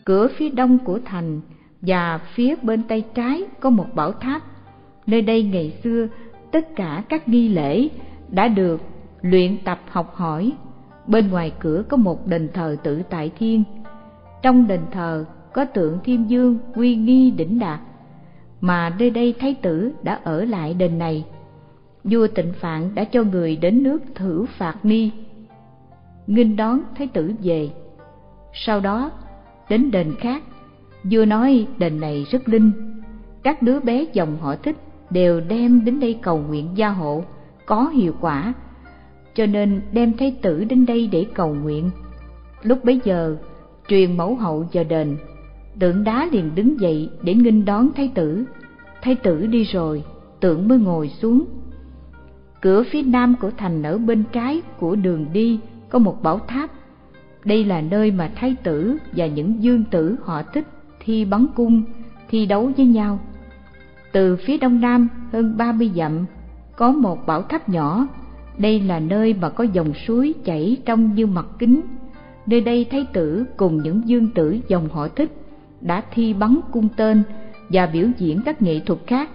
Cửa phía đông của thành và phía bên tay trái có một bảo tháp. Nơi đây ngày xưa tất cả các nghi lễ đã được luyện tập học hỏi. Bên ngoài cửa có một đền thờ Tự Tại Thiên. Trong đền thờ có tượng Thiên Dương uy nghi đỉnh đạt, mà nơi đây thái tử đã ở lại đền này. Vua Tịnh Phạn đã cho người đến nước Thử Phạt Ni nghênh đón thái tử về. Sau đó đến đền khác, vua nói đền này rất linh, các đứa bé dòng họ Thích đều đem đến đây cầu nguyện gia hộ, có hiệu quả, cho nên đem thái tử đến đây để cầu nguyện. Lúc bấy giờ truyền mẫu hậu vào đền, tượng đá liền đứng dậy để nghênh đón thái tử. Thái tử đi rồi, tượng mới ngồi xuống. Cửa phía nam của thành ở bên trái của đường đi có một bảo tháp. Đây là nơi mà thái tử và những dương tử họ Thích thi bắn cung, thi đấu với nhau. Từ phía đông nam hơn 30 dặm có một bảo tháp nhỏ. Đây là nơi mà có dòng suối chảy trong như mặt kính. Nơi đây thái tử cùng những dương tử dòng họ Thích đã thi bắn cung tên và biểu diễn các nghệ thuật khác.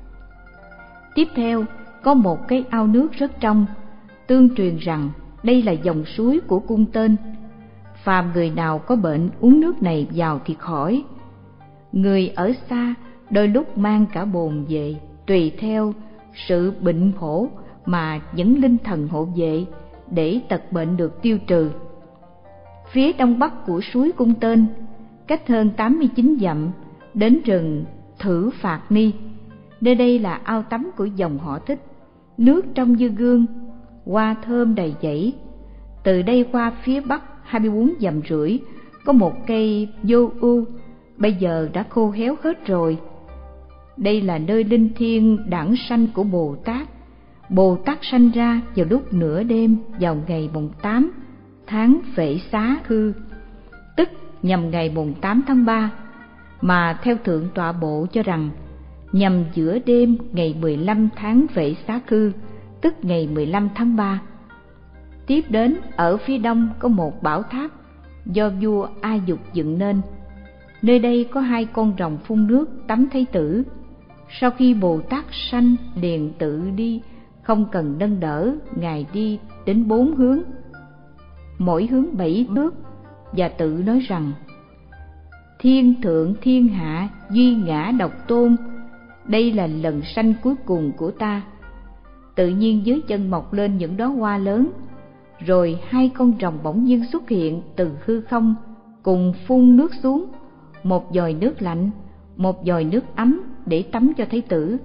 Tiếp theo có một cái ao nước rất trong, tương truyền rằng đây là dòng suối của cung tên. Phàm người nào có bệnh uống nước này vào thì khỏi. Người ở xa đôi lúc mang cả bồn về, tùy theo sự bệnh khổ mà những linh thần hộ vệ để tật bệnh được tiêu trừ. Phía đông bắc của suối Cung Tên, cách hơn 89 dặm, đến rừng Thử Phạt Ni. Nơi đây là ao tắm của dòng họ Thích, nước trong như gương, hoa thơm đầy dãy. Từ đây qua phía bắc 24 dặm rưỡi có một cây vô ưu, bây giờ đã khô héo hết rồi. Đây là nơi linh thiêng đản sanh của Bồ Tát. Bồ Tát sanh ra vào lúc nửa đêm vào ngày mùng 8 tháng Vệ Xá Khư, tức nhằm ngày mùng 8 tháng 3, mà theo Thượng Tọa Bộ cho rằng nhằm giữa đêm ngày 15 tháng Vệ Xá Khư, tức ngày 15 tháng 3. Tiếp đến ở phía đông có một bảo tháp do vua A Dục dựng nên. Nơi đây có hai con rồng phun nước tắm thái tử. Sau khi Bồ Tát sanh liền tự đi, không cần nâng đỡ, ngài đi đến 4 hướng, mỗi hướng 7 bước, và tự nói rằng: Thiên thượng thiên hạ duy ngã độc tôn, đây là lần sanh cuối cùng của ta. Tự nhiên dưới chân mọc lên những đóa hoa lớn, rồi hai con rồng bỗng nhiên xuất hiện từ hư không, cùng phun nước xuống, một vòi nước lạnh, một vòi nước ấm để tắm cho thái tử.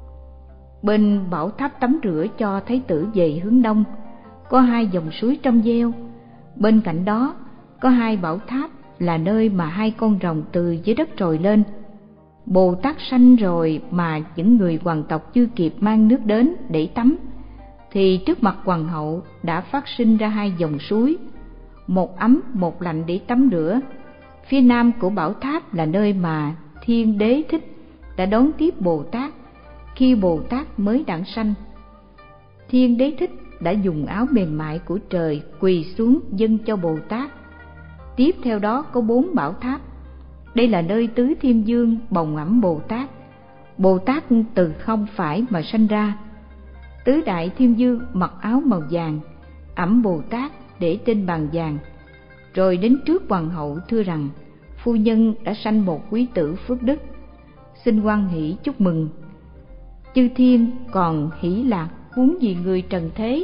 Bên bảo tháp tắm rửa cho thái tử về hướng đông có hai dòng suối trong veo. Bên cạnh đó có hai bảo tháp là nơi mà hai con rồng từ dưới đất trồi lên. Bồ Tát sanh rồi mà những người hoàng tộc chưa kịp mang nước đến để tắm, thì trước mặt hoàng hậu đã phát sinh ra hai dòng suối, một ấm một lạnh để tắm rửa. Phía nam của bảo tháp là nơi mà Thiên Đế Thích đã đón tiếp Bồ Tát khi Bồ Tát mới đản sanh. Thiên Đế Thích đã dùng áo mềm mại của trời quỳ xuống dâng cho Bồ Tát. Tiếp theo đó có 4 bảo tháp. Đây là nơi Tứ Thiên Dương bồng ẵm Bồ Tát. Bồ Tát từ không phải mà sanh ra. Tứ Đại Thiên Dương mặc áo màu vàng ẵm Bồ Tát để trên bàn vàng, rồi đến trước hoàng hậu thưa rằng: phu nhân đã sanh một quý tử phước đức, xin hoan hỷ chúc mừng. Chư thiên còn hỷ lạc, huống gì người trần thế.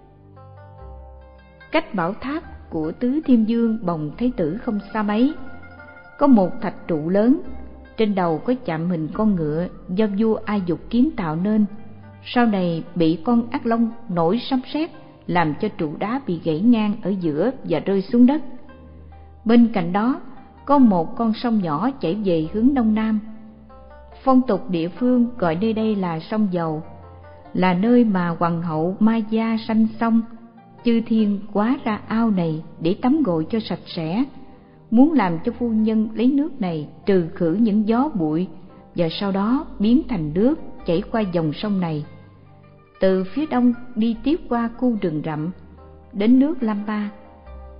Cách bảo tháp của Tứ Thiên Dương bồng thái tử không xa mấy, có một thạch trụ lớn, trên đầu có chạm hình con ngựa do vua A Dục kiến tạo nên. Sau này bị con ác long nổi sấm sét làm cho trụ đá bị gãy ngang ở giữa và rơi xuống đất. Bên cạnh đó có một con sông nhỏ chảy về hướng đông nam. Phong tục địa phương gọi nơi đây là sông Dầu, là nơi mà hoàng hậu Maya sanh xong. Chư thiên quá ra ao này để tắm gội cho sạch sẽ, muốn làm cho phu nhân lấy nước này trừ khử những gió bụi, và sau đó biến thành nước chảy qua dòng sông này. Từ phía đông đi tiếp qua khu rừng rậm đến nước Lampa.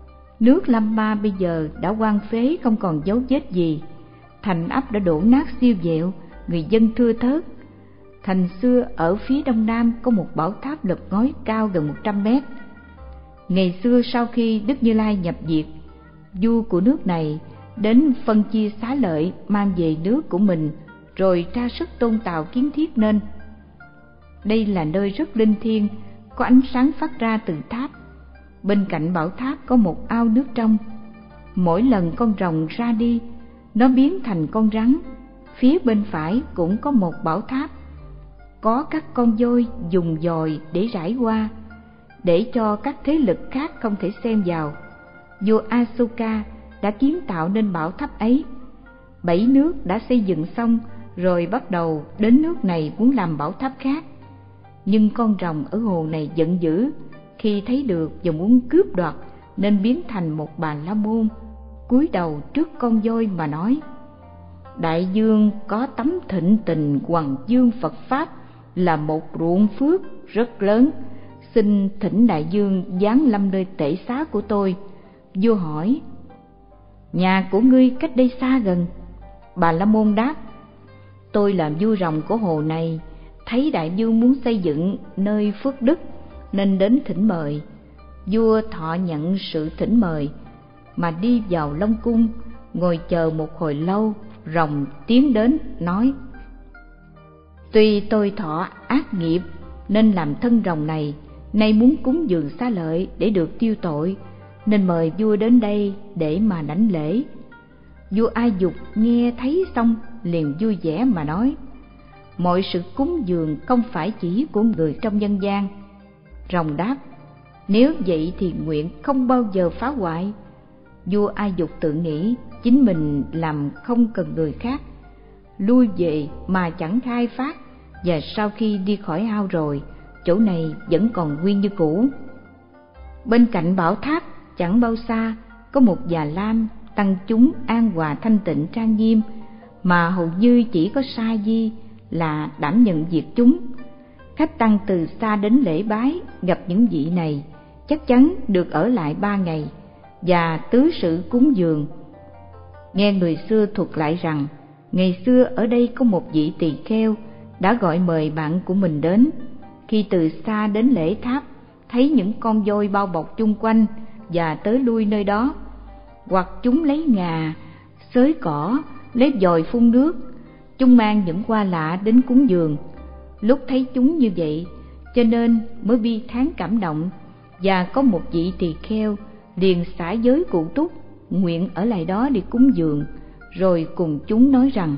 Nước Lam Ma bây giờ đã hoang phế, không còn dấu vết gì. Thành ấp đã đổ nát siêu vẹo, người dân thưa thớt. Thành xưa ở phía đông nam có một bảo tháp lợp ngói cao gần 100 mét. Ngày xưa sau khi Đức Như Lai nhập diệt, vua của nước này đến phân chia xá lợi mang về nước của mình, rồi ra sức tôn tạo kiến thiết nên. Đây là nơi rất linh thiêng, có ánh sáng phát ra từ tháp. Bên cạnh bảo tháp có một ao nước trong. Mỗi lần con rồng ra đi, nó biến thành con rắn. Phía bên phải cũng có một bảo tháp, có các con voi dùng dòi để rải qua, để cho các thế lực khác không thể xen vào. Vua Asoka đã kiến tạo nên bảo tháp ấy. 7 nước đã xây dựng xong, rồi bắt đầu đến nước này muốn làm bảo tháp khác. Nhưng con rồng ở hồ này giận dữ khi thấy được và muốn cướp đoạt, nên biến thành một Bà La Môn, cúi đầu trước con voi mà nói: Đại dương có tấm thịnh tình hoằng dương Phật Pháp là một ruộng phước rất lớn, xin thỉnh đại dương giáng lâm nơi tể xá của tôi. Vua hỏi: Nhà của ngươi cách đây xa gần? Bà La Môn đáp: Tôi là vua rồng của hồ này, thấy đại dương muốn xây dựng nơi phước đức nên đến thỉnh mời. Vua thọ nhận sự thỉnh mời mà đi vào Long cung, ngồi chờ một hồi lâu. Rồng tiến đến nói: Tuy tôi thọ ác nghiệp nên làm thân rồng này, nay muốn cúng dường xá lợi để được tiêu tội, nên mời vua đến đây để mà đảnh lễ. Vua A Dục nghe thấy xong liền vui vẻ mà nói: Mọi sự cúng dường không phải chỉ của người trong nhân gian. Rồng đáp: Nếu vậy thì nguyện không bao giờ phá hoại. Vua A Dục tự nghĩ chính mình làm không cần người khác, lui về mà chẳng khai phát, và sau khi đi khỏi ao rồi, chỗ này vẫn còn nguyên như cũ. Bên cạnh bảo tháp chẳng bao xa có một già lam tăng chúng an hòa thanh tịnh trang nghiêm, mà hầu như chỉ có Sa Di là đảm nhận việc chúng. Khách tăng từ xa đến lễ bái gặp những vị này chắc chắn được ở lại 3 ngày và tứ sự cúng dường. Nghe người xưa thuật lại rằng ngày xưa ở đây có một vị tỳ kheo đã gọi mời bạn của mình đến. Khi từ xa đến lễ tháp, thấy những con voi bao bọc chung quanh và tới lui nơi đó, hoặc chúng lấy ngà, xới cỏ, lấy dòi phun nước, chúng mang những hoa lạ đến cúng dường. Lúc thấy chúng như vậy, cho nên mới bi thán cảm động, và có một vị tỳ kheo liền xả giới cụ túc, nguyện ở lại đó để cúng dường, rồi cùng chúng nói rằng: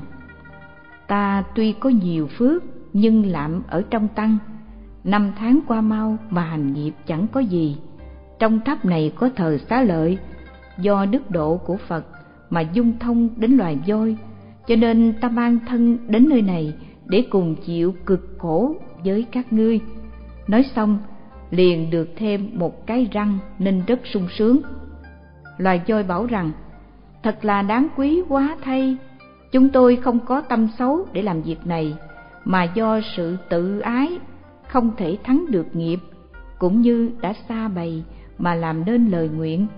Ta tuy có nhiều phước nhưng lạm ở trong tăng, 5 tháng qua mau mà hành nghiệp chẳng có gì. Trong tháp này có thờ xá lợi, do đức độ của Phật mà dung thông đến loài voi, cho nên ta mang thân đến nơi này để cùng chịu cực khổ với các ngươi. Nói xong liền được thêm một cái răng nên rất sung sướng. Loài voi bảo rằng: Thật là đáng quý quá thay, chúng tôi không có tâm xấu để làm việc này, mà do sự tự ái không thể thắng được nghiệp, cũng như đã xa bày mà làm nên lời nguyện.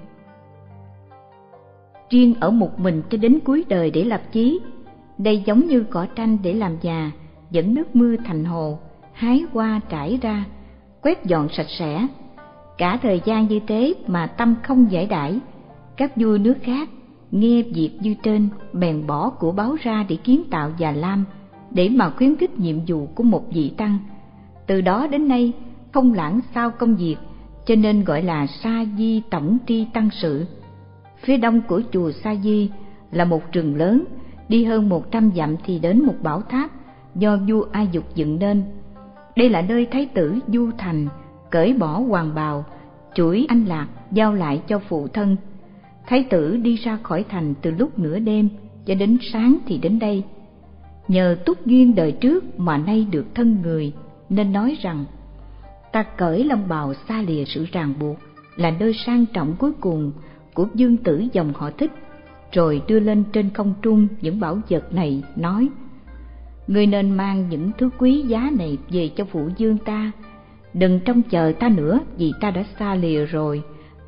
Riêng ở một mình cho đến cuối đời để lập chí, đây giống như cỏ tranh để làm nhà, dẫn nước mưa thành hồ, hái hoa trải ra, quét dọn sạch sẽ. Cả thời gian như thế mà tâm không giải đãi. Các vua nước khác nghe việc như trên bèn bỏ của báo ra để kiến tạo già lam, để mà khuyến khích nhiệm vụ của một vị tăng. Từ đó đến nay không lãng sao công việc, cho nên gọi là Sa Di Tổng Tri Tăng Sự. Phía đông của chùa Sa Di là một rừng lớn, đi hơn 100 dặm thì đến một bảo tháp do vua A Dục dựng nên. Đây là nơi thái tử Du Thành cởi bỏ hoàng bào, chuỗi anh lạc giao lại cho phụ thân. Thái tử đi ra khỏi thành từ lúc nửa đêm cho đến sáng thì đến đây. Nhờ túc duyên đời trước mà nay được thân người, nên nói rằng: Ta cởi long bào xa lìa sự ràng buộc, là nơi sang trọng cuối cùng của vương tử dòng họ Thích, rồi đưa lên trên không trung những bảo vật này, nói: Ngươi nên mang những thứ quý giá này về cho phụ vương ta, đừng trông chờ ta nữa, vì ta đã xa lìa rồi.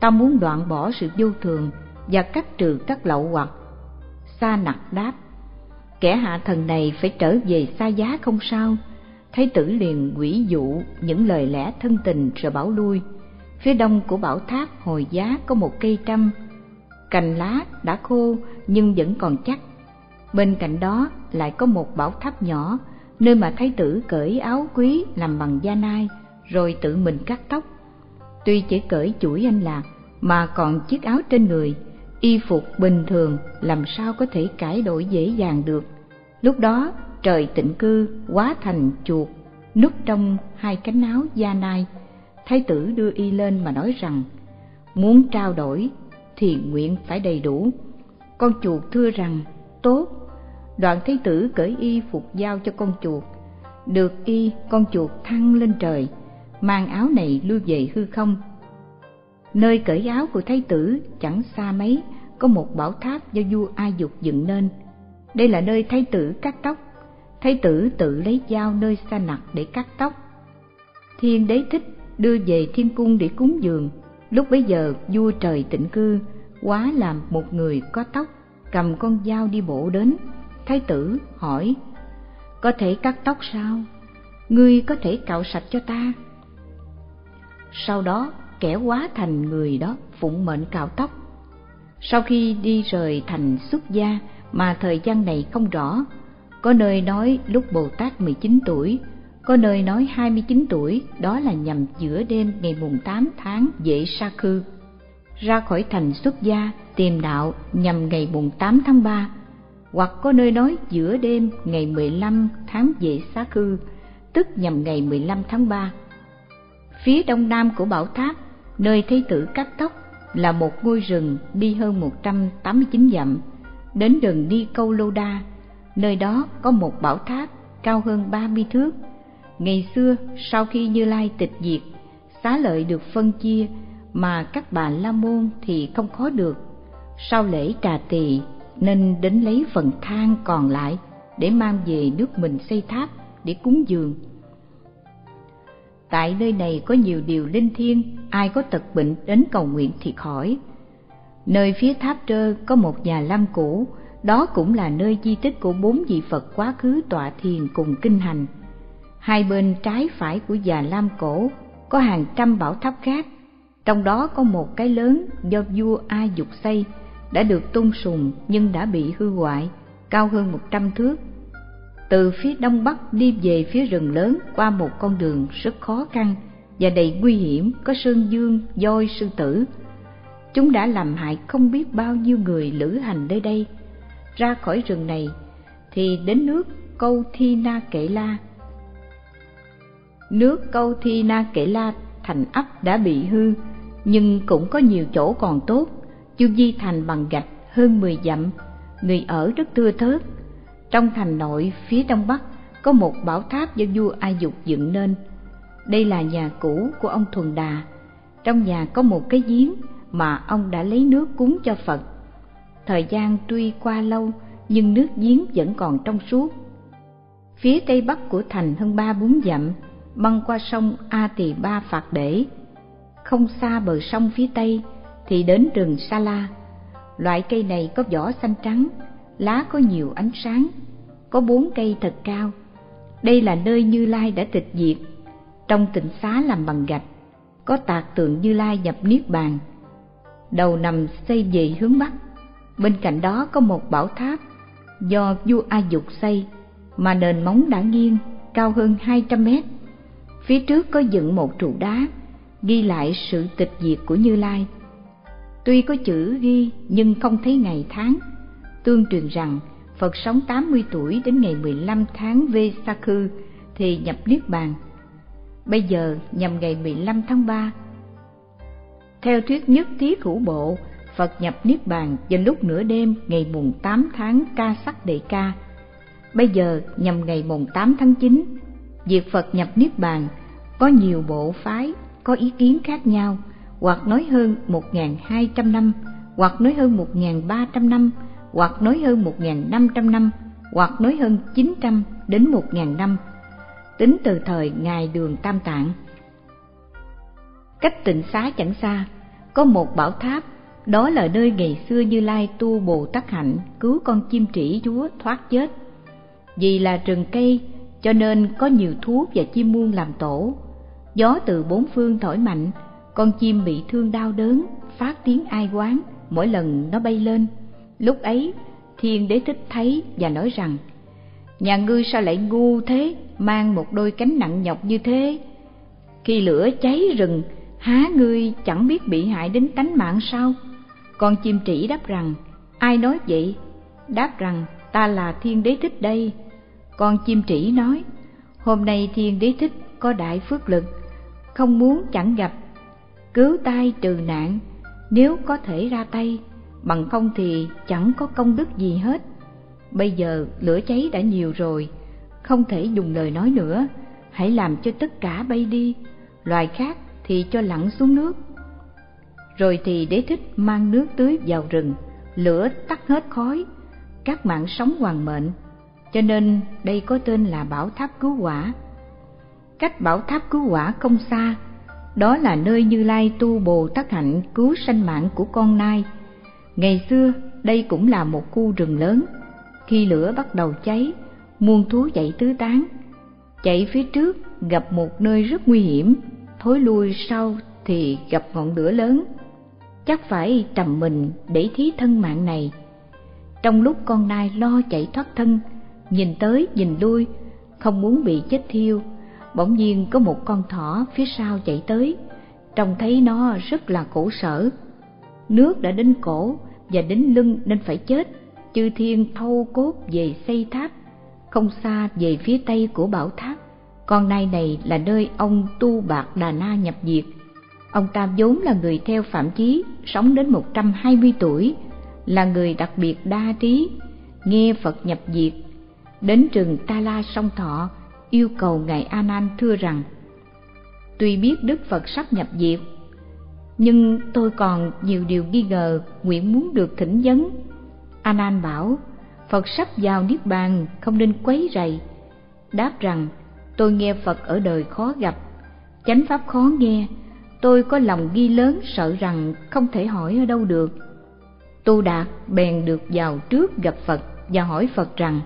ta muốn đoạn bỏ sự vô thường và cắt trừ các lậu hoặc. Sa Nặc đáp: kẻ hạ thần này phải trở về Sa Giá không sao. Thái tử liền quỷ dụ những lời lẽ thân tình rồi bảo lui. Phía đông của bảo tháp Hồi Giá có một cây trăm, cành lá đã khô nhưng vẫn còn chắc. Bên cạnh đó lại có một bảo tháp nhỏ, nơi mà thái tử cởi áo quý làm bằng da nai rồi tự mình cắt tóc. Tuy chỉ cởi chuỗi anh lạc mà còn chiếc áo trên người, y phục bình thường làm sao có thể cải đổi dễ dàng được. Lúc đó trời tịnh cư hóa thành chuột núp trong hai cánh áo da nai. Thái tử đưa y lên mà nói rằng muốn trao đổi thì nguyện phải đầy đủ. Con chuột thưa rằng tốt. Đoạn thái tử cởi y phục giao cho con chuột. Được y, con chuột thăng lên trời, mang áo này lui về hư không. Nơi cởi áo của thái tử chẳng xa mấy có một bảo tháp do vua A Dục dựng nên. Đây là nơi thái tử cắt tóc. Thái tử tự lấy dao nơi Sa Nặc để cắt tóc. Thiên đế thích đưa về thiên cung để cúng dường. Lúc bấy giờ vua trời tịnh cư hóa làm một người có tóc, cầm con dao đi bộ đến. Thái tử hỏi: có thể cắt tóc sao? Ngươi có thể cạo sạch cho ta? Sau đó kẻ hóa thành người đó phụng mệnh cạo tóc. Sau khi đi rời thành Xuất Gia mà thời gian này không rõ, có nơi nói lúc Bồ Tát 19 tuổi, có nơi nói 29 tuổi, đó là nhằm giữa đêm ngày mùng 8 tháng Vệ Sa Khư. Ra khỏi thành Xuất Gia tìm đạo nhằm ngày mùng 8 tháng 3, hoặc có nơi nói giữa đêm ngày 15 tháng Vệ Sa Khư, tức nhằm ngày 15 tháng 3. Phía đông nam của bảo tháp, nơi thái tử cắt tóc, là một ngôi rừng đi hơn 189 dặm, đến đường đi Câu Lô Đa. Nơi đó có một bảo tháp cao hơn 30 thước. Ngày xưa sau khi Như Lai tịch diệt, xá lợi được phân chia mà các bà la môn thì không có được. Sau lễ trà tỳ nên đến lấy phần than còn lại để mang về nước mình xây tháp để cúng dường. Tại nơi này có nhiều điều linh thiêng, ai có tật bệnh đến cầu nguyện thì khỏi. Nơi phía tháp Trơ có một nhà lam cũ, đó cũng là nơi di tích của 4 vị Phật quá khứ tọa thiền cùng kinh hành. Hai bên trái phải của già lam cổ có hàng trăm bảo tháp khác, trong đó có một cái lớn do vua A Dục xây, đã được tôn sùng nhưng đã bị hư hoại, cao hơn 100 thước. Từ phía đông bắc đi về phía rừng lớn qua một con đường rất khó khăn và đầy nguy hiểm, có sơn dương, voi, sư tử. Chúng đã làm hại không biết bao nhiêu người lữ hành nơi đây. Ra khỏi rừng này thì đến nước Câu Thi Na Kệ La. Nước Câu Thi Na Kệ La thành ấp đã bị hư, nhưng cũng có nhiều chỗ còn tốt. Chu vi thành bằng gạch hơn 10 dặm, người ở rất thưa thớt. Trong thành nội phía đông bắc có một bảo tháp do vua A Dục dựng nên. Đây là nhà cũ của ông Thuần Đà. Trong nhà có một cái giếng mà ông đã lấy nước cúng cho Phật. Thời gian tuy qua lâu nhưng nước giếng vẫn còn trong suốt. Phía tây bắc của thành hơn 3-4 dặm, băng qua sông A Tỳ Ba Phạt Bể. Không xa bờ sông phía tây thì đến rừng Sa La. Loại cây này có vỏ xanh trắng, lá có nhiều ánh sáng, có 4 cây thật cao. Đây là nơi Như Lai đã tịch diệt. Trong tịnh xá làm bằng gạch, có tạc tượng Như Lai nhập niết bàn, đầu nằm xây về hướng bắc. Bên cạnh đó có một bảo tháp do vua A Dục xây, mà nền móng đã nghiêng, cao hơn 200 mét. Phía trước có dựng một trụ đá ghi lại sự tịch diệt của Như Lai. Tuy có chữ ghi nhưng không thấy ngày tháng. Tương truyền rằng Phật sống 80 tuổi đến ngày 15 tháng Vê-sa-khư thì nhập niết bàn. Bây giờ nhằm ngày 15 tháng 3. Theo thuyết nhất thiết hữu bộ, Phật nhập niết bàn vào lúc nửa đêm ngày mùng 8 tháng Ca Sắc Đệ Ca. Bây giờ nhằm ngày mùng 8 tháng 9. Việc Phật nhập niết bàn có nhiều bộ phái có ý kiến khác nhau, hoặc nói hơn 1.200 năm, hoặc nói hơn 1.300 năm, hoặc nói hơn 1.500 năm, hoặc nói hơn 900 đến 1.000 năm, tính từ thời Ngài Đường Tam Tạng. Cách tịnh xá chẳng xa, có một bảo tháp, đó là nơi ngày xưa Như Lai tu Bồ Tát hạnh cứu con chim trĩ chúa thoát chết. Vì là rừng cây cho nên có nhiều thú và chim muông làm tổ. Gió từ bốn phương thổi mạnh, con chim bị thương đau đớn, phát tiếng ai oán mỗi lần nó bay lên. Lúc ấy Thiên Đế Thích thấy và nói rằng: nhà ngươi sao lại ngu thế, mang một đôi cánh nặng nhọc như thế? Khi lửa cháy rừng, há ngươi chẳng biết bị hại đến tánh mạng sao? Con chim trĩ đáp rằng: ai nói vậy? Đáp rằng: ta là Thiên Đế Thích đây. Con chim trĩ nói: hôm nay Thiên Đế Thích có đại phước lực, không muốn chẳng gặp, cứu tai trừ nạn, nếu có thể ra tay, bằng không thì chẳng có công đức gì hết. Bây giờ lửa cháy đã nhiều rồi, không thể dùng lời nói nữa, hãy làm cho tất cả bay đi, loài khác thì cho lặn xuống nước. Rồi thì Đế Thích mang nước tưới vào rừng, lửa tắt hết khói, các mạng sống hoàn mệnh, cho nên đây có tên là Bảo Tháp Cứu Hỏa. Cách Bảo Tháp Cứu Hỏa không xa, đó là nơi Như Lai tu Bồ Tát hạnh cứu sanh mạng của con nai. Ngày xưa đây cũng là một khu rừng lớn. Khi lửa bắt đầu cháy, muôn thú chạy tứ tán. Chạy phía trước gặp một nơi rất nguy hiểm, thối lui sau thì gặp ngọn lửa lớn, chắc phải trầm mình để thí thân mạng này. Trong lúc con nai lo chạy thoát thân, nhìn tới nhìn lui, không muốn bị chết thiêu, bỗng nhiên có một con thỏ phía sau chạy tới. Trông thấy nó rất là khổ sở, nước đã đến cổ và đến lưng nên phải chết. Chư thiên thâu cốt về xây tháp, không xa về phía tây của bảo tháp. Con nai này là nơi ông Tu Bạc Đà Na nhập diệt. Ông ta vốn là người theo Phạm Chí, sống đến 120 tuổi, là người đặc biệt đa trí, nghe Phật nhập diệt. Đến rừng Ta La Song Thọ, yêu cầu Ngài A Nan thưa rằng: tuy biết Đức Phật sắp nhập diệt, nhưng tôi còn nhiều điều nghi ngờ, nguyện muốn được thỉnh vấn. A Nan bảo: Phật sắp vào niết bàn, không nên quấy rầy. Đáp rằng: tôi nghe Phật ở đời khó gặp, chánh pháp khó nghe, tôi có lòng nghi lớn, sợ rằng không thể hỏi ở đâu được. Tu Đạt bèn được vào trước gặp Phật và hỏi Phật rằng: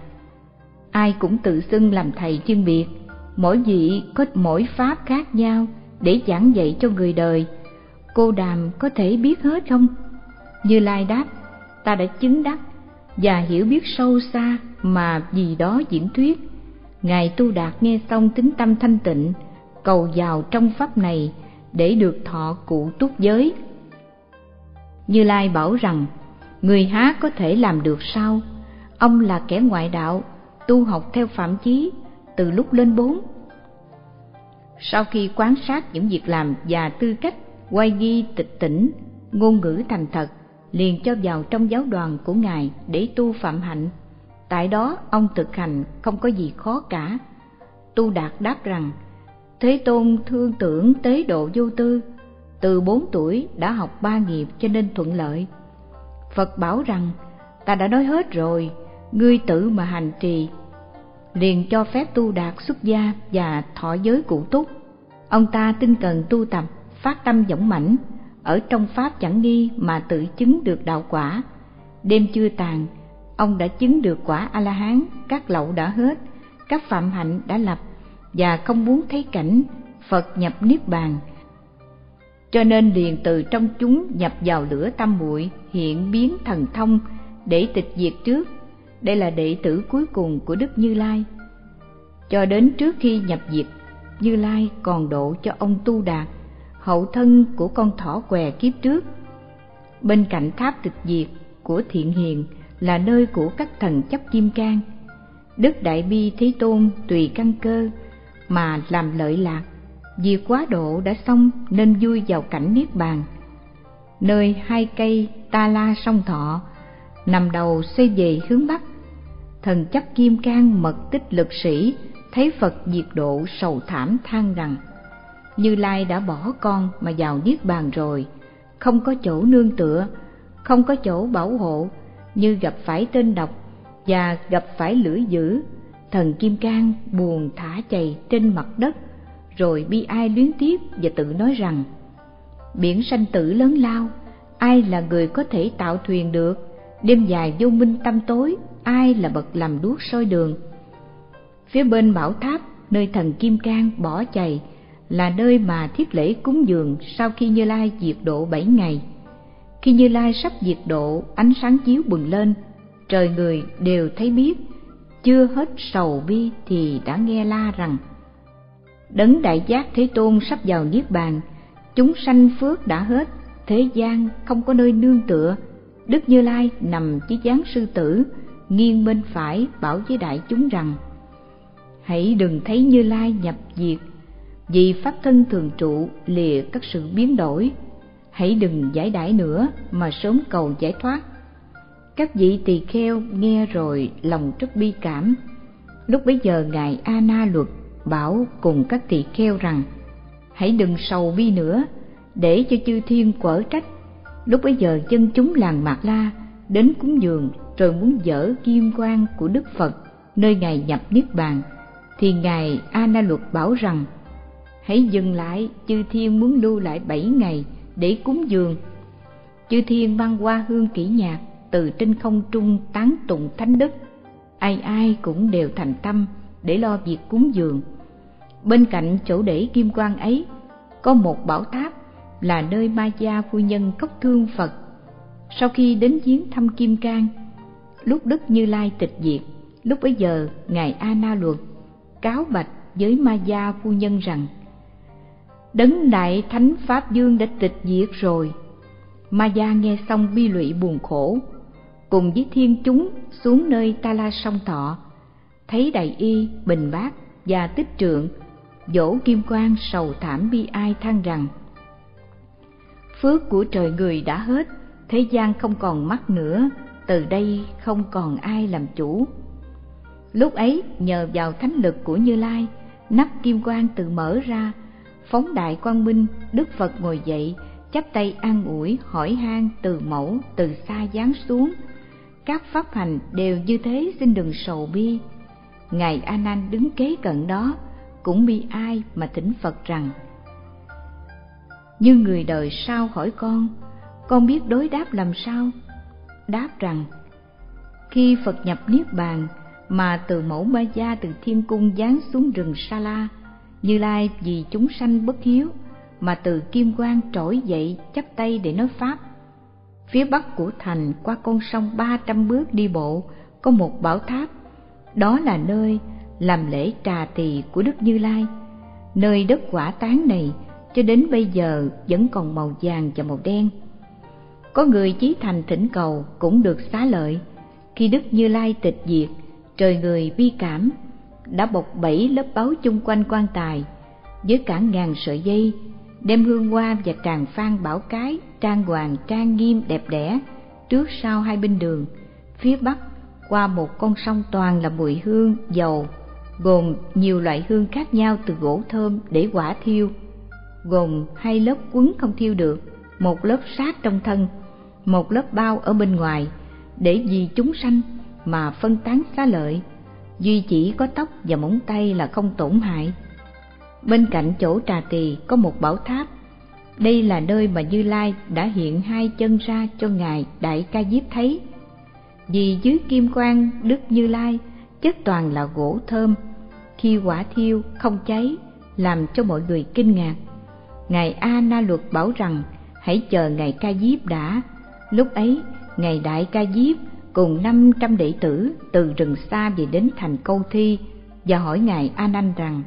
ai cũng tự xưng làm thầy chuyên biệt, mỗi vị có mỗi pháp khác nhau để giảng dạy cho người đời, cô Đàm có thể biết hết không? Như Lai đáp: ta đã chứng đắc và hiểu biết sâu xa mà vì đó diễn thuyết. Ngài Tu Đạt nghe xong tín tâm thanh tịnh, cầu vào trong pháp này để được thọ cụ túc giới. Như Lai bảo rằng: người há có thể làm được sao? Ông là kẻ ngoại đạo, tu học theo Phạm Chí từ lúc lên 4. Sau khi quan sát những việc làm và tư cách, oai nghi tịch tỉnh, ngôn ngữ thành thật, liền cho vào trong giáo đoàn của Ngài để tu phạm hạnh. Tại đó ông thực hành không có gì khó cả. Tu Đạt đáp rằng: Thế Tôn thương tưởng tế độ vô tư, từ 4 tuổi đã học 3 nghiệp cho nên thuận lợi. Phật bảo rằng: ta đã nói hết rồi, ngươi tự mà hành trì. Liền cho phép Tu Đạt xuất gia và thọ giới cụ túc. Ông ta tinh cần tu tập, phát tâm dũng mãnh, ở trong pháp chẳng nghi mà tự chứng được đạo quả. Đêm chưa tàn, ông đã chứng được quả A-la-hán, các lậu đã hết, các phạm hạnh đã lập, và không muốn thấy cảnh Phật nhập niết bàn, cho nên liền từ trong chúng nhập vào lửa tam muội, hiện biến thần thông để tịch diệt trước. Đây là đệ tử cuối cùng của Đức Như Lai. Cho đến trước khi nhập diệt, Như Lai còn độ cho ông Tu Đạt, hậu thân của con thỏ què kiếp trước. Bên cạnh tháp tịch diệt của Thiện Hiền là nơi của các thần chấp kim cang. Đức Đại Bi Thế Tôn tùy căn cơ mà làm lợi lạc, vì quá độ đã xong nên vui vào cảnh niết bàn. Nơi 2 cây Ta La Song Thọ, nằm đầu xoay về hướng bắc, thần chấp kim cang mật tích lực sĩ thấy Phật diệt độ sầu thảm than rằng: Như Lai đã bỏ con mà vào niết bàn rồi, không có chỗ nương tựa, không có chỗ bảo hộ, như gặp phải tên độc và gặp phải lưỡi dữ. Thần kim cang buồn thả chày trên mặt đất, rồi bi ai luyến tiếc và tự nói rằng: Biển sanh tử lớn lao, ai là người có thể tạo thuyền được? Đêm dài vô minh tăm tối, ai là bậc làm đuốc soi đường? Phía bên bảo tháp, nơi thần Kim Cang bỏ chày, là nơi mà thiết lễ cúng dường sau khi Như Lai diệt độ 7 ngày. Khi Như Lai sắp diệt độ, ánh sáng chiếu bừng lên, trời người đều thấy biết, chưa hết sầu bi thì đã nghe la rằng: Đấng Đại Giác Thế Tôn sắp vào niết bàn, chúng sanh phước đã hết, thế gian không có nơi nương tựa. Đức Như Lai nằm dưới dáng sư tử, nghiêng bên phải bảo với đại chúng rằng: Hãy đừng thấy Như Lai nhập diệt, vì pháp thân thường trụ lìa các sự biến đổi. Hãy đừng giải đãi nữa mà sớm cầu giải thoát. Các vị tỳ kheo nghe rồi lòng rất bi cảm. Lúc bấy giờ ngài A Na Luật bảo cùng các tỳ kheo rằng: Hãy đừng sầu bi nữa, để cho chư thiên quở trách. Lúc bấy giờ dân chúng làng Mạt La đến cúng dường, rồi muốn dỡ kim quan của Đức Phật nơi ngài nhập niết bàn, thì ngài A Na Luật bảo rằng: Hãy dừng lại, chư thiên muốn lưu lại 7 ngày để cúng dường. Chư thiên mang hoa hương kỹ nhạc từ trên không trung tán tụng thánh đức, ai ai cũng đều thành tâm để lo việc cúng dường. Bên cạnh chỗ để kim quan ấy có một bảo tháp, là nơi Ma Gia phu nhân khóc thương Phật. Sau khi đến viếng thăm Kim Cang, lúc Đức Như Lai tịch diệt, lúc bấy giờ ngài A Na Luật cáo bạch với Ma Gia phu nhân rằng: Đấng Đại Thánh Pháp Dương đã tịch diệt rồi. Ma Gia nghe xong bi lụy buồn khổ, cùng với thiên chúng xuống nơi Ta La Song Thọ, thấy Đại Y, Bình Bát và Tích Trượng dỗ kim quan sầu thảm bi ai than rằng: Phước của trời người đã hết, thế gian không còn mắc nữa, từ đây không còn ai làm chủ. Lúc ấy nhờ vào thánh lực của Như Lai, nắp kim quan tự mở ra, phóng đại quang minh. Đức Phật ngồi dậy, chắp tay an ủi hỏi han từ mẫu từ xa giáng xuống: Các pháp hành đều như thế, xin đừng sầu bi. Ngài A Nan đứng kế cận đó cũng bi ai mà thỉnh Phật rằng: Như người đời sao hỏi con biết đối đáp làm sao? Đáp rằng: Khi Phật nhập niết bàn mà từ mẫu Ma Gia từ thiên cung giáng xuống rừng Sa La, Như Lai vì chúng sanh bất hiếu mà từ kim quan trỗi dậy chắp tay để nói pháp. Phía bắc của thành, qua con sông 300 bước đi bộ, có một bảo tháp, đó là nơi làm lễ trà tỳ của Đức Như Lai. Nơi đất quả tán này cho đến bây giờ vẫn còn màu vàng và màu đen. Có người chí thành thỉnh cầu cũng được xá lợi. Khi Đức Như Lai tịch diệt, trời người bi cảm, đã bọc 7 lớp báu chung quanh quan tài với cả ngàn sợi dây, đem hương hoa và tràng phan bảo cái trang hoàng trang nghiêm đẹp đẽ trước sau hai bên đường. Phía bắc qua một con sông toàn là mùi hương dầu, gồm nhiều loại hương khác nhau từ gỗ thơm để hỏa thiêu, gồm 2 lớp quấn không thiêu được, một lớp sát trong thân, một lớp bao ở bên ngoài, để vì chúng sanh mà phân tán xá lợi. Duy chỉ có tóc và móng tay là không tổn hại. Bên cạnh chỗ trà tỳ có một bảo tháp, đây là nơi mà Như Lai đã hiện 2 chân ra cho ngài Đại Ca Diếp thấy. Vì dưới kim quan Đức Như Lai chất toàn là gỗ thơm, khi hỏa thiêu không cháy, làm cho mọi người kinh ngạc. Ngài A Na Luật bảo rằng: Hãy chờ ngài Ca Diếp đã. Lúc ấy ngài Đại Ca Diếp cùng 500 đệ tử từ rừng xa về đến thành Câu Thi và hỏi ngài A Nan rằng: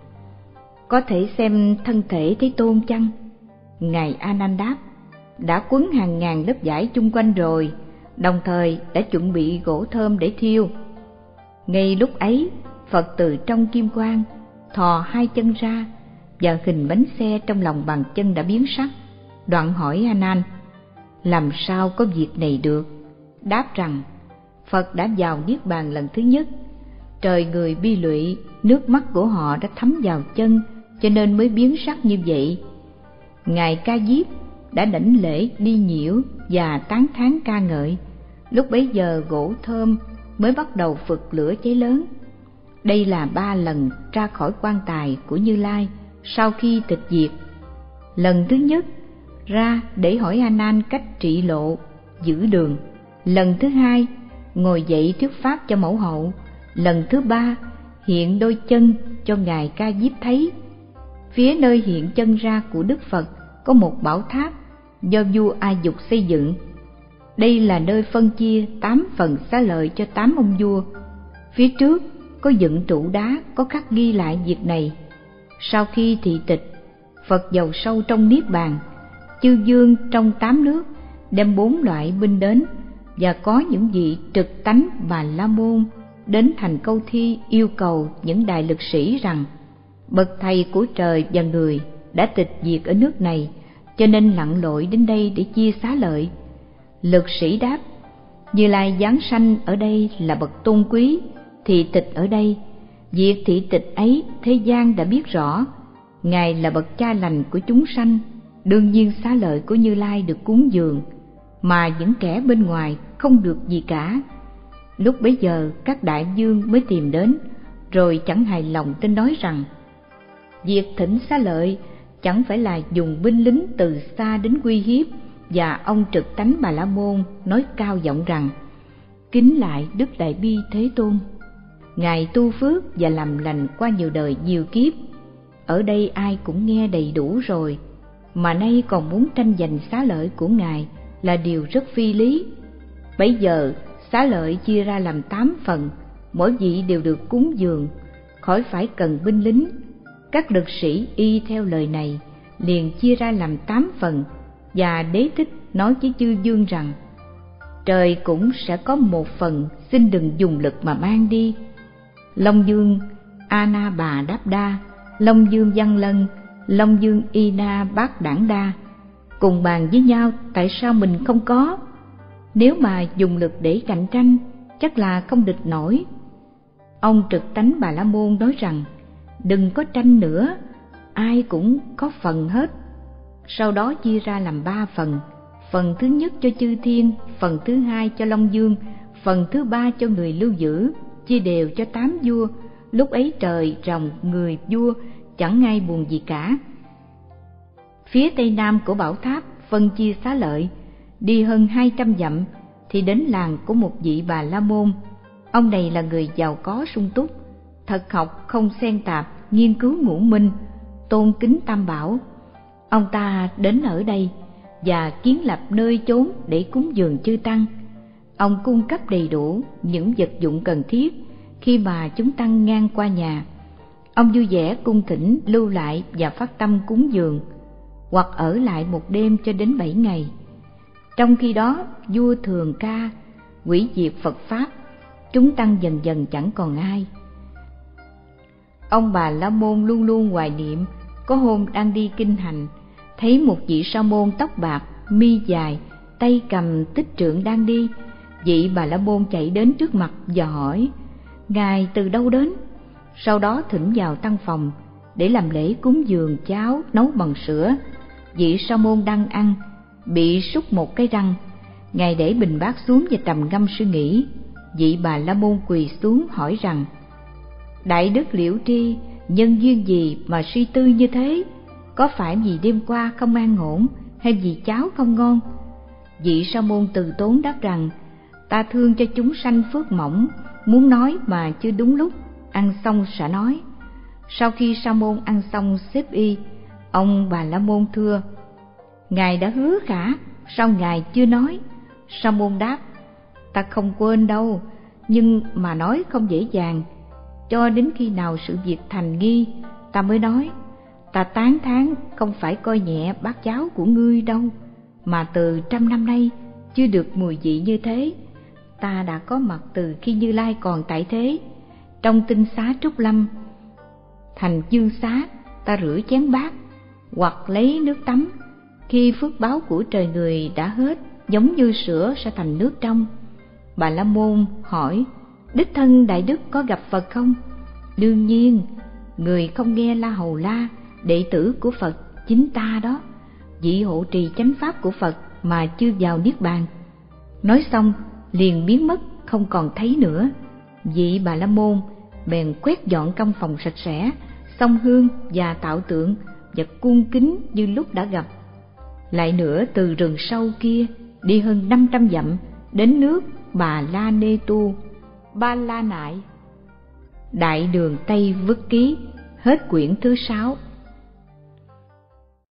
Có thể xem thân thể Thế Tôn chăng? Ngài A Nan đáp: Đã quấn hàng ngàn lớp vải chung quanh rồi, đồng thời đã chuẩn bị gỗ thơm để thiêu. Ngay lúc ấy, Phật từ trong kim quan thò 2 chân ra, và hình bánh xe trong lòng bàn chân đã biến sắc. Đoạn hỏi A Nan: Làm sao có việc này được? Đáp rằng: Phật đã vào niết bàn lần thứ nhất, trời người bi lụy, nước mắt của họ đã thấm vào chân, cho nên mới biến sắc như vậy. Ngài Ca Diếp đã đảnh lễ đi nhiễu và tán thán ca ngợi. Lúc bấy giờ gỗ thơm mới bắt đầu phực lửa cháy lớn. Đây là 3 lần ra khỏi quan tài của Như Lai sau khi tịch diệt. Lần thứ nhất ra để hỏi A Nan cách trị lộ, giữ đường. Lần thứ hai, ngồi dậy thuyết pháp cho mẫu hậu. Lần thứ ba, hiện đôi chân cho ngài Ca Diếp thấy. Phía nơi hiện chân ra của Đức Phật có một bảo tháp do vua A Dục xây dựng. Đây là nơi phân chia 8 phần xá lợi cho 8 ông vua. Phía trước có dựng trụ đá có khắc ghi lại việc này. Sau khi thị tịch, Phật vào sâu trong niết bàn. Chư vương trong 8 nước đem 4 loại binh đến, và có những vị trực tánh Bà La Môn đến thành câu thi yêu cầu những đại lực sĩ rằng: bậc thầy của trời và người đã tịch diệt ở nước này, cho nên lặn lội đến đây để chia xá lợi. Lực sĩ đáp: Như Lai giáng sanh ở đây là bậc tôn quý, thị tịch ở đây. Việc thị tịch ấy thế gian đã biết rõ. Ngài là bậc cha lành của chúng sanh, đương nhiên xá lợi của Như Lai được cúng dường, mà những kẻ bên ngoài không được gì cả. Lúc bấy giờ các đại vương mới tìm đến, rồi chẳng hài lòng tin nói rằng: việc thỉnh xá lợi chẳng phải là dùng binh lính từ xa đến uy hiếp. Và ông trực tánh Bà La Môn nói cao giọng rằng: kính lại Đức Đại Bi Thế Tôn, ngài tu phước và làm lành qua nhiều đời nhiều kiếp. Ở đây ai cũng nghe đầy đủ rồi, mà nay còn muốn tranh giành xá lợi của ngài là điều rất phi lý. Bấy giờ xá lợi chia ra làm 8 phần, mỗi vị đều được cúng dường, khỏi phải cần binh lính. Các lực sĩ y theo lời này, liền chia ra làm 8 phần, và Đế Thích nói với chư vương rằng: trời cũng sẽ có 1 phần, xin đừng dùng lực mà mang đi. Long vương A Na Bà Đáp Đa, Long vương Văn Lân, Long vương Y Na Bát Đảng Đa cùng bàn với nhau tại sao mình không có. Nếu mà dùng lực để cạnh tranh, chắc là không địch nổi. Ông trực tánh Bà La Môn nói rằng: đừng có tranh nữa, ai cũng có phần hết. Sau đó chia ra làm 3 phần. Phần thứ nhất cho chư thiên, phần thứ hai cho Long Vương, phần thứ ba cho người lưu giữ, chia đều cho 8 vua. Lúc ấy trời, rồng, người, vua chẳng ai buồn gì cả. Phía tây nam của bảo tháp phân chia xá lợi, đi hơn 200 dặm thì đến làng của một vị Bà La Môn. Ông này là người giàu có sung túc, thật học không xen tạp, nghiên cứu ngũ minh, tôn kính tam bảo. Ông ta đến ở đây và kiến lập nơi chốn để cúng dường chư tăng. Ông cung cấp đầy đủ những vật dụng cần thiết khi mà chúng tăng ngang qua nhà. Ông vui vẻ cung thỉnh lưu lại và phát tâm cúng dường, hoặc ở lại một đêm cho đến 7 ngày. Trong khi đó, vua thường ca hủy diệt Phật Pháp, chúng tăng dần dần chẳng còn ai. Ông Bà La Môn luôn luôn hoài niệm. Có hôm đang đi kinh hành, thấy một vị sa môn tóc bạc, mi dài, tay cầm tích trượng đang đi. Vị Bà La Môn chạy đến trước mặt và hỏi: ngài từ đâu đến? Sau đó thỉnh vào tăng phòng để làm lễ cúng dường cháo nấu bằng sữa. Vị sa môn đang ăn, bị súc một cái răng. Ngài để bình bát xuống và trầm ngâm suy nghĩ. Vị Bà La Môn quỳ xuống hỏi rằng: đại đức Liễu Tri, nhân duyên gì mà suy tư như thế? Có phải vì đêm qua không an ổn, hay vì cháo không ngon? Vị sa môn từ tốn đáp rằng: ta thương cho chúng sanh phước mỏng, muốn nói mà chưa đúng lúc, ăn xong sẽ nói. Sau khi sa môn ăn xong xếp y, ông Bà La Môn thưa: ngài đã hứa cả, sao ngài chưa nói? Sa môn đáp: ta không quên đâu, nhưng mà nói không dễ dàng. Cho đến khi nào sự việc thành nghi, ta mới nói. Ta tán thán không phải coi nhẹ bát cháo của ngươi đâu, mà từ 100 năm nay chưa được mùi vị như thế. Ta đã có mặt từ khi Như Lai còn tại thế. Trong tinh xá Trúc Lâm, thành Dương Xá, ta rửa chén bát hoặc lấy nước tắm. Khi phước báo của trời người đã hết, giống như sữa sẽ thành nước trong. Bà La Môn hỏi: đích thân đại đức có gặp Phật không? Đương nhiên, người không nghe La Hầu La, đệ tử của Phật chính ta đó, vị hộ trì chánh pháp của Phật mà chưa vào niết bàn. Nói xong liền biến mất, không còn thấy nữa. Vị Bà La Môn bèn quét dọn căn phòng sạch sẽ, xông hương và tạo tượng và cung kính như lúc đã gặp. Lại nữa, từ rừng sâu kia đi hơn 500 dặm đến nước Bà La Nê Tu, Ba La Nại. Đại đường Tây Vức Ký. Hết quyển thứ 6.